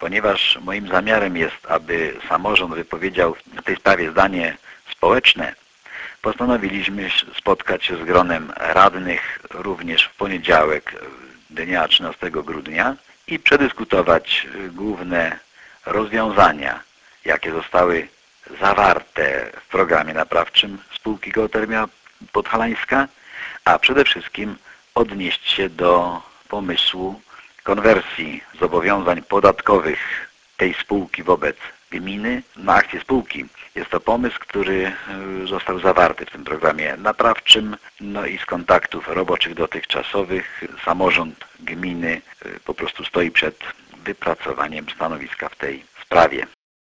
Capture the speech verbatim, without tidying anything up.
Ponieważ moim zamiarem jest, aby samorząd wypowiedział w tej sprawie zdanie społeczne, postanowiliśmy spotkać się z gronem radnych również w poniedziałek, dnia trzynastego grudnia i przedyskutować główne rozwiązania, jakie zostały zawarte w programie naprawczym spółki Geotermia Podhalańska, a przede wszystkim odnieść się do pomysłu konwersji zobowiązań podatkowych tej spółki wobec gminy na akcję spółki. Jest to pomysł, który został zawarty w tym programie naprawczym, no i z kontaktów roboczych dotychczasowych samorząd gminy po prostu stoi przed wypracowaniem stanowiska w tej sprawie.